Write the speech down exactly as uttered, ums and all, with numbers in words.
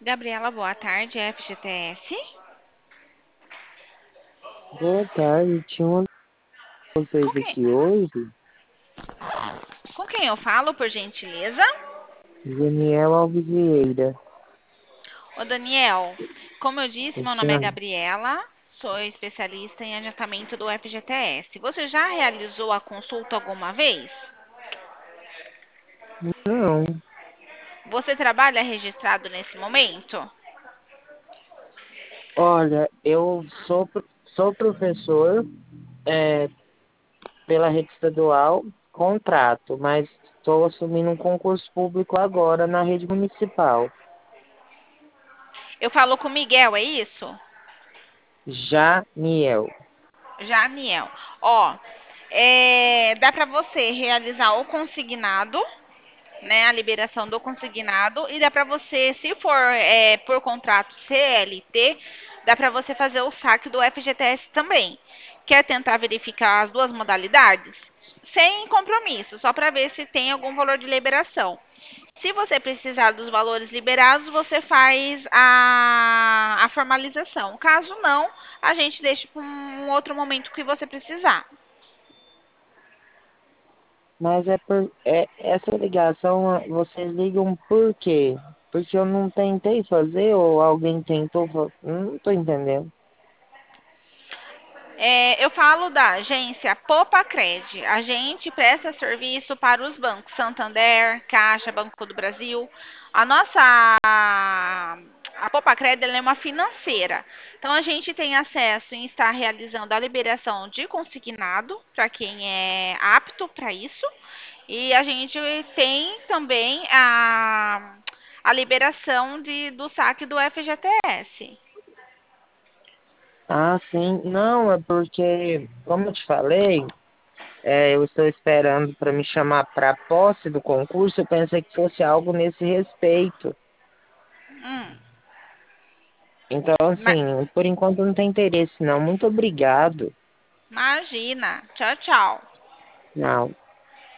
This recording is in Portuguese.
Gabriela, boa tarde, F G T S. Boa tarde, tinha uma de Com vocês quem, aqui hoje, com quem eu falo, por gentileza? Daniel Alves Vieira. Ô, Daniel, como eu disse, meu nome é Cristiano? Gabriela, sou especialista em adiantamento do F G T S. Você já realizou a consulta alguma vez? Não, Você trabalha registrado nesse momento? olha, eu sou, pro- sou professor é, pela rede estadual, contrato, mas estou assumindo um concurso público agora na rede municipal. Eu falo com o Miguel, é isso? Janiel. Janiel. Ó, é, dá para você realizar o consignado, né, a liberação do consignado e dá para você, se for é, por contrato C L T, dá para você fazer o saque do F G T S também. Quer tentar verificar as duas modalidades? Sem compromisso, só para ver se tem algum valor de liberação. Se você precisar dos valores liberados, você faz a, a formalização. Caso não, a gente deixa para um outro momento que você precisar. Mas é por é, essa ligação, ah, vocês ligam por quê? Porque eu não tentei fazer ou alguém tentou, fa- não estou entendendo. É, eu falo da agência Popacred. A gente presta serviço para os bancos Santander, Caixa, Banco do Brasil. A nossa a Popacred ela é uma financeira. Então a gente tem acesso em estar realizando a liberação de consignado para quem é apto para isso. E a gente tem também a, a liberação de, do saque do F G T S. Ah, sim. Não, é porque, como eu te falei, é, eu estou esperando para me chamar para a posse do concurso. Eu pensei que fosse algo nesse respeito. Hum, Então, ma- assim, por enquanto não tem interesse, não. Muito obrigado. imagina. Tchau, tchau. Não.